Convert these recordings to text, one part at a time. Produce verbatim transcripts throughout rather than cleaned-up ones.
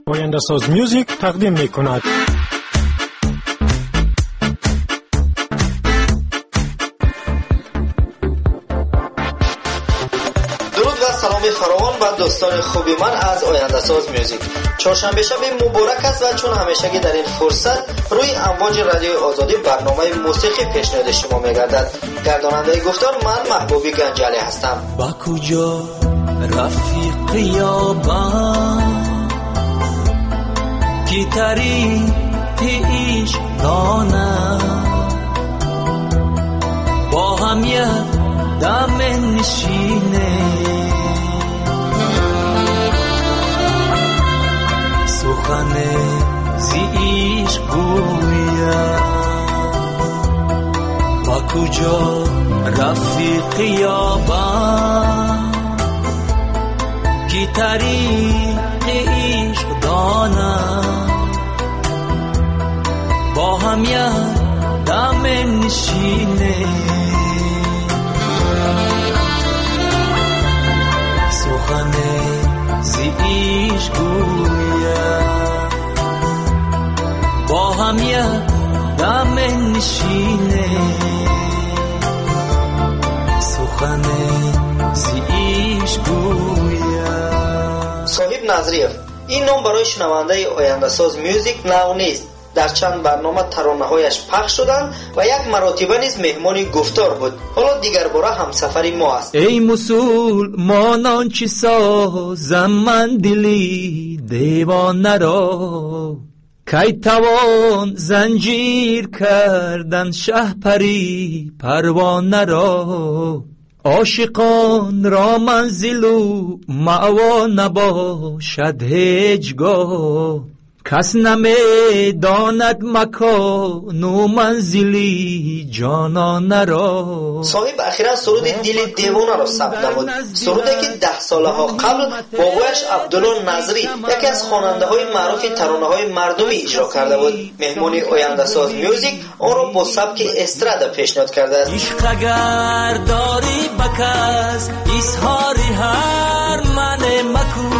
آینده ساز میوزیک تقدیم می کند. درود و سلام فراوان و دوستان خوبی من از آینده ساز میوزیک. چهارشنبه شب مبارک است و چون همیشه در این فرصت روی امواج رادیو آزادی برنامه موسیقی پیشنهاد شما میگردد. گرداننده گفتار من محبوبی گنجالی هستم. با کجا رفیق یابم کی طریق عشق دانم، با هم یک دم نشینه سخن زی عشق گویم. با کجا رفیق یابم کی طریق عشق دانم، با هم یک دم نشینه سخن زی عشق گویم. با هم یک دم نشینه سخن زی عشق گویم. صاحب نظریف این نام برای شنونده آینده ساز میوزیک نو نیست. در چند برنامه ترانه‌هایش پخش شدند و یک مرتبه نیز مهمان گفتار بود. حالا دیگر باره همسفری ما است. ای مسلمانان چی سازم من دلی دیوانه را، کی توان زنجیر کردن شهپری پروانه را. عاشقان را منزل و مأوا نباشد هیچگاه، کس نمی داند مکان و منزلی جانانه را. صاحب اخیرا سرود دل دیوانه را ثبت نمود. سرودی که ده ساله ها قبل بابایش عبدالله نظری یکی از خواننده های معروف ترانه های مردمی اجرا کرده بود. مهمون آینده ساز میوزیک آن را با سبک استرادا پیشنهاد کرده است. عشق اگر داری بکس اظهار هر من مکو،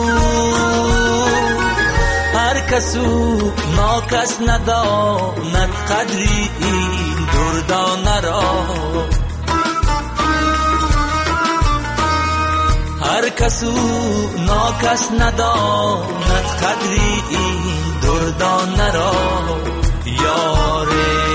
هر کسو ناکس نداند قدری این دردانه را. هر کسو ناکس نداند قدری این دردانه را. یاره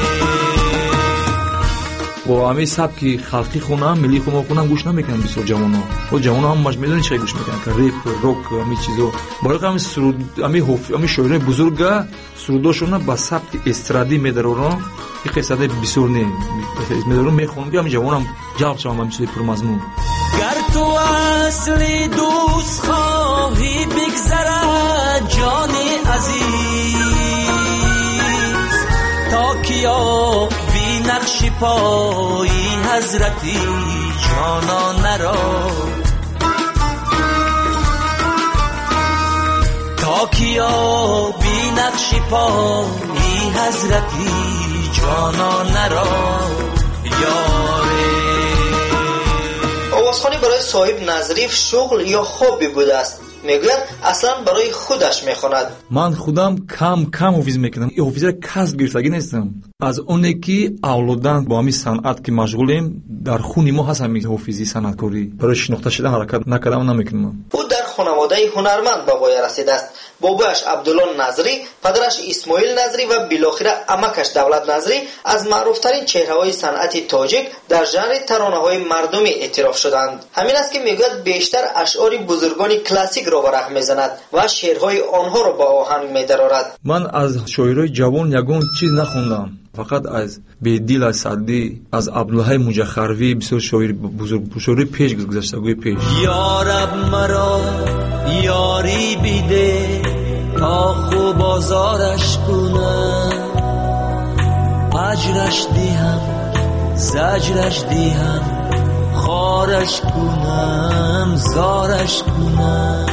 با همین سبکی خلقی خونم ملی خونم خونم گوش نمیکنم. بسیار جوانان و جوانان هم مش میدونی چه گوش میکنن که ریپ روک همین چیزو برای همین سرود همین حف همین شاعرای بزرگا سروداشون با سبک استرادی میدارن. این قصه بسیار نه میدارن میخونم که همین جوانم جواب شما همین چیز پرمضمون. گر تو اصلی دوست خواهی بگذره جان عزیز، تا کیا نقش پای حضرتی جانان را. تا کیا بی نقش پای حضرتی جانان را. یاره آوازخوانی برای صاحب نظریف شغل یا خوابی بوده است. میگوید اصلا برای خودش میخواند. من خودم کم کم حافظ میکنم. این حافظه کسب گرفتگی نیستم. از اونی که اولادن با همین صنعت که مشغولیم در خون ما هست همین حافظی صنعتکاری. برای شناخته شدن حرکت نکردم نمیکنم. او در خانواده هنرمند به پای رسیده است. بابایش عبدالله نظری، پدرش اسماعیل نظری و بالاخره عمکش دولت نظری از معروفترین چهره‌های صنعت تاجیک در ژانر ترانه‌های مردمی اعتراف شدند. همین است که میگوید بیشتر اشعار بزرگان کلاسیک را برق میزند و شعرهای آنها را با آهنگ می‌درارد. من از شاعرای جوان یگان چیز نخوندم، فقط از بیدیل سعدی، از عبدالله مجخروی بسیار شاعر بزرگ شاعر پیش گذشتگوی پیش. یا رب مرا یاری بیده تا خوب بازارش کنم، اجرش دیم زجرش دیم خارش کنم زارش کنم.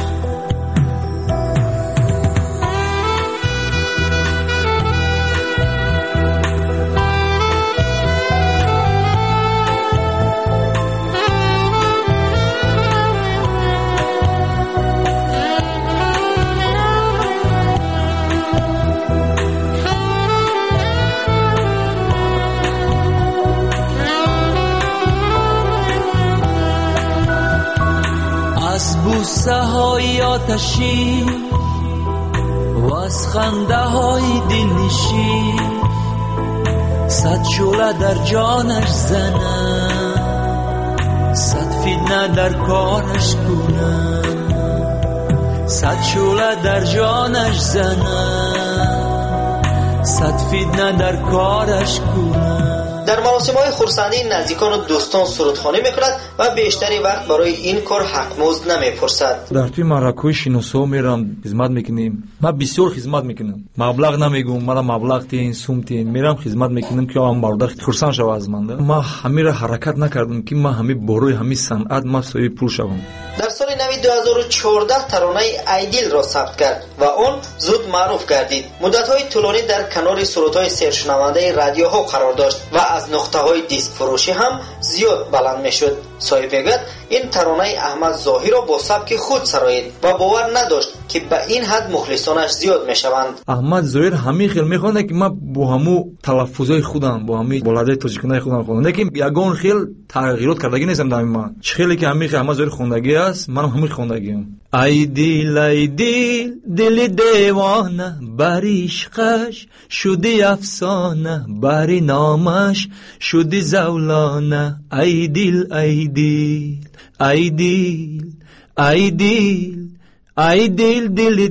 بوسه های آتشی و از خنده های دلنشین صد شعله در جانش زنم، صد فتنه در کارش کنم، صد شعله در جانش زنم، صد فتنه در کارش کنم. در مراسم‌های خرسندی نزدیکان و دوستان سرودخوانی می‌کند و بیشتری وقت برای این کار حق‌مزد نمی‌پرسد. در توی مرکوی شناسا میرم خدمت میکنیم. من بسیار خدمت میکنم. مبلغ نمیگم، مرا مبلغ تین سوم تین میرم خدمت میکنم که آن برادر خرسند شود از من. ما همین را حرکت نکردم که ما همین بروی همین صنعت ما صاحب پول شوم. در سال نو دو هزار و چهارده ترانه ایدیل را ثبت کرد و آن زود معروف گردید. مدت‌های طولانی در کنار سرودهای سرشنونده رادیوها قرار داشت و از نقطه‌های دیسک فروشی هم زیاد بلند می‌شد. صاحب میگوید این ترانه احمد ظاهری را با سبک خود سرایید و باور نداشت که به این حد مخلصانش زیاد میشوند. احمد ظاهری همین خیلی میخوانه که من با همو تلفظای خودم با همین بلدای تاجیکانه خودم خوندم، لیکن یگان خیلی تغییرات کردگی نیستم در من. چه خیلی که همین احمد ظاهری خوندگی است، منم همین خوندگیم. ای دل ای دل دل دیوانه بر عشقش شدی افسانه، بر نامش شدی زولانه. ای دل ای دل ای دل ای دل ای دل دل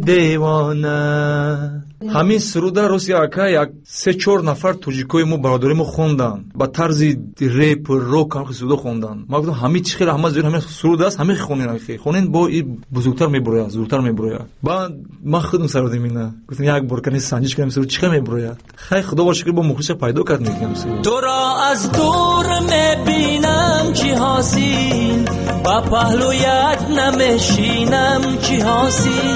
دیوانه. همین سروده روسی اکا یک سه چهار نفر توجیکوی مو برادری مو خوندن با طرز ریپ روک هم سروده خوندن. ما گفتم همین چی خیلی احمد ظاهری همین سروده است، همین خونین خیلی خونین با بزرگتر میبروید زورتر میبروید. با ما خودم سرودیم اینا گفتم یک بار کنی سنجش کنیم سرود چی میبروید. خیلی خدا با شکر با مخلص پیدا کرد میگم سرود. تو را از دور میبینم چی حاصل، با پهلویت نمیشینم چی حاصل.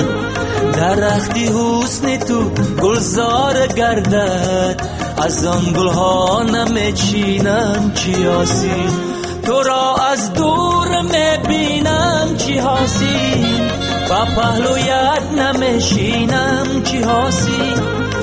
درختی حسن تو گلزار گردد، از آن گلها نمیچینم چی حاصل. تو را از دور میبینم چی حاصل، با پهلویت نمیشینم چی حاصل.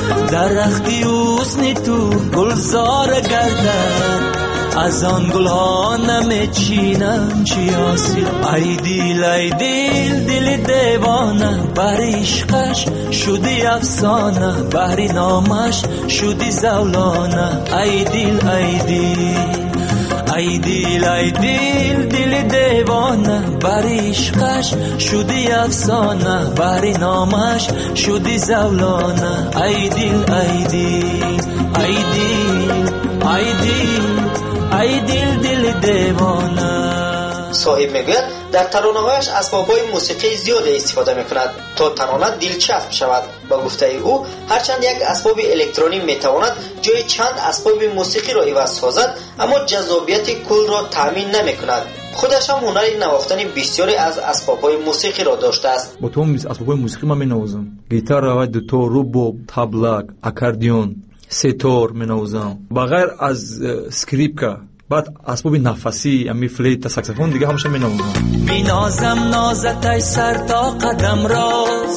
درختی حسن تو گلزار گردد، از آن گلها نمیچینم چی حاصل. ای دل ای دل دل دیوانه بر عشقش شدی افسانه، بر نامش شدی زولانه. ای دل ای دل ای دل ای دل دل دیوانه بر عشقش شدی افسانه، بر نامش شدی زولانه. ای دل ای دل ای دل ای دل ای دل دل دیوانه. صاحب میگوید در ترانه‌هایش اسباب‌های موسیقی زیاد استفاده می‌کند تا ترانه دلچسب شود. با گفته او هرچند یک اسباب الکترونی میتواند جای چند اسباب موسیقی را عوض سازد، اما جذابیت کل را تامین نمی‌کند. خودش هم هنر نواختن بسیاری از اسباب‌های موسیقی را داشته است. با تو اسباب‌های موسیقی من می‌نوازم. گیتار و دوتا، رباب، تبلک، اکاردیون، ستار می‌نوازم. بغیر از اسکریپکا بعد اسباب نفسی امی فلیت ساکسفون دیگه همش می‌نوازم. بینازم نازت ای سر تا قدم راز،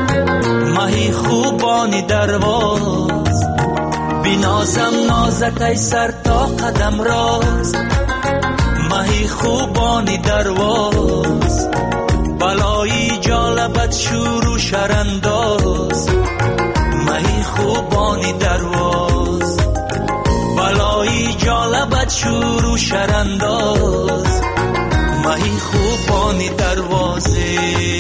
ماهی خوبانی درواز. بینازم نازت ای سر تا قدم راز، ماهی خوبانی درواز. بلایی جالبت شور و شرانداز، ماهی خوبانی درواز. بلایی جالبت شور و شرانداز، ماهی خوبانی دروازه.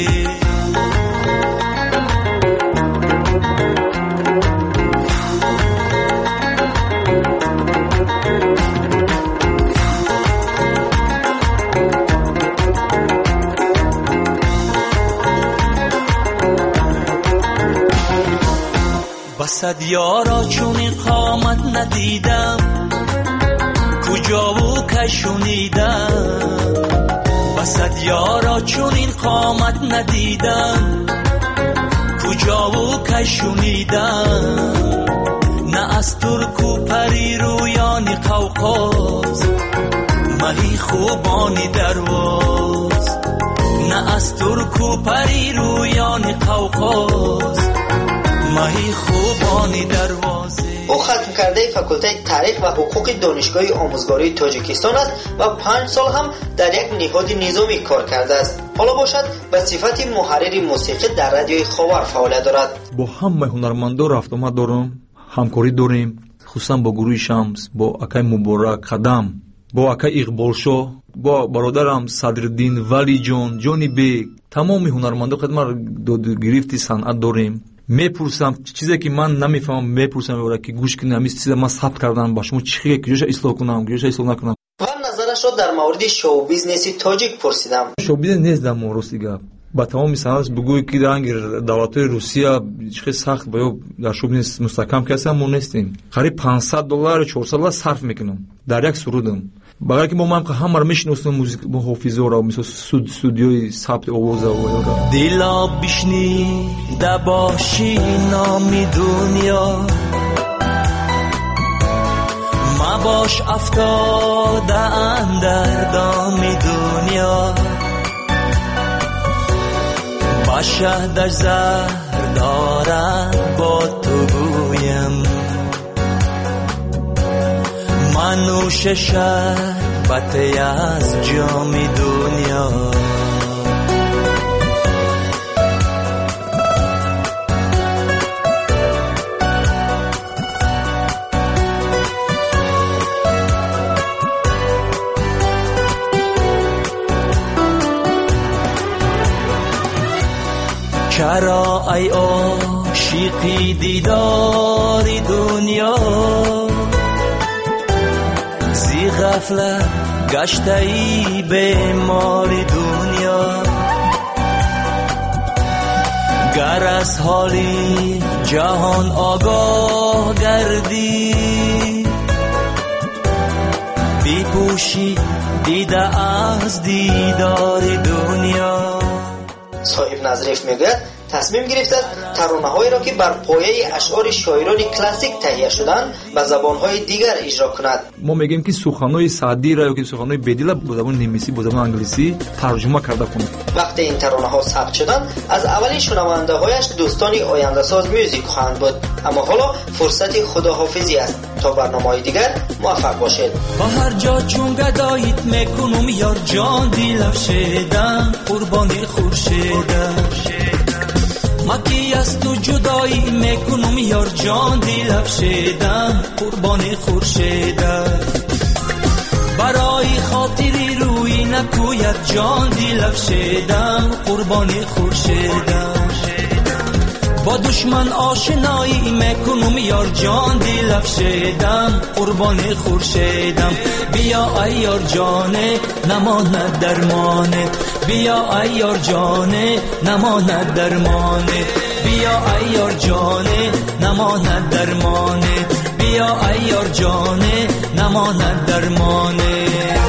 بسد یارا چون این قامت ندیدم، کجا و کشونیدم. بسد یارا چون این قامت ندیدم، کجا و کشونیدم. نه از ترک و پری رویانی قوقاز، مهی خوبانی درواز. نه از ترک و پری رویانی قوقاز، ماهی خوبانی دروازه. او ختم کرده فاکولته تاریخ و حقوق دانشگاه آموزگاری تاجیکستان است و پنج سال هم در یک نهاد نظامی کار کرده است. حالا باشد به صفت محرر موسیقی در رادیوی خاور فعالیت دارد. با همه هنرمندا رفت آمد دارم، همکاری داریم، خصوصا با گروه شمس، با اکای مبارک قدم، با اکای اقبالشاه، با برادرم صدرالدین ولی جان، جانی بیگ، تمام هنرمندا خدمت گرفتی صنعت داریم. میپرسم چیزی که من نمیفهمم میپرسم اونها که گوش کنم این چیزا من ثبت کردم با شما چی کجاش اصلاح کنم کجاش اصلاح نکنم. و نظرش را در مورد شو بیزنس تاجیک پرسیدم. شو بیزنس نیست در راستی گپ با تمام صنعت بگویی که درنگ دولت روسیه چه سخت باید در شو بیزنس مستحکم کسی هم نیستیم. قریب پانصد دلار چهارصد دلار صرف میکنم در یک سرودم. باید که با من که همه رو میشناسم موزیک با حافظه را مثل استودیوی ثبت آواز و دیلا بشنیده باشی نامی دنیا مباش افتاده اندر دامی دنیا باشه در زهر دارد با تو گویم من نوش شربتی از جام دنیا چرا ای عاشقی دیداری دنیا زی غفلت گشته ای بیماری دنیا گر از حالی جهان آگاه گردی بی پوشی دیده از دیداری دنیا. صاحب نظریف میگوید تصمیم گرفته ترانه‌هایی را که بر پایه اشعار شاعران کلاسیک تهیه شدند به زبان‌های دیگر اجرا کند. ما میگیم که سخن‌های سعدی را یا که سخن‌های بدیل با زبان نمیسی با زبان انگلیسی ترجمه کرده کنند. وقتی این ترانه‌ها ثبت شدند از اولین شنونده‌هایش دوستان آینده ساز میوزیک خواهند بود. اما حالا فرصت خداحافظی است. تا برنامه‌های دیگر موفق باشید. با هر جا چون گداییت میکنم یار جان دیلفشیدم قربانی خورشیدم مکی از تو جدایی میکنم یار جان دیلفشیدم قربانی خورشیدم برای خاطری روی نکوید جان دیلفشیدم قربانی خورشیدم با دشمن آشنایی میکنم یار جان دیلفشیدم قربانی خورشیدم بیا ای یار جانه نماند درمانه بیا ای یار جانه نماند درمانه بیا ای یار جانه نماند درمانه بیا ای یار جانه نماند درمانه.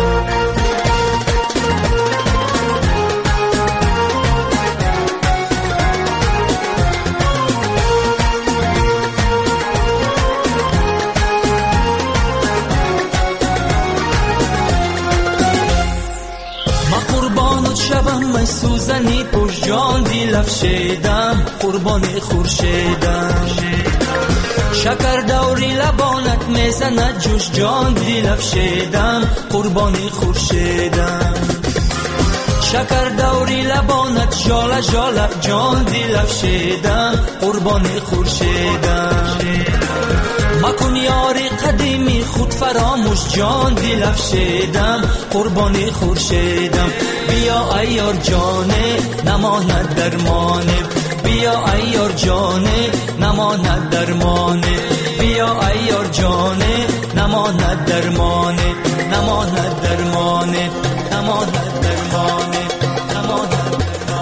شبم سوزنی پشت جان دیلفشیدم قربانی خورشیدم شکر دوری لبانت میزند جوش جان دیلفشیدم قربانی خورشیدم شکر دوری لبانت جاله جاله جان دیلفشیدم قربانی خورشیدم مکن یاری قدیمی خود فراموش جان دیلفشیدم قربانی خورشیدم بیا ای یار جانه نماند درمانه بیا ای یار جانه نماند درمانه بیا ای یار جانه نماند درمانه نماند درمانه نماند درمانه نماند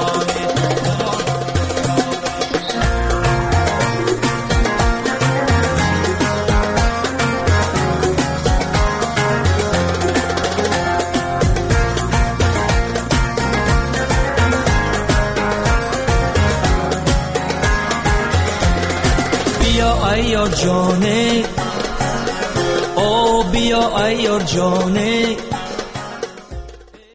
بیا ای یار جانه او بیا ای یار جانه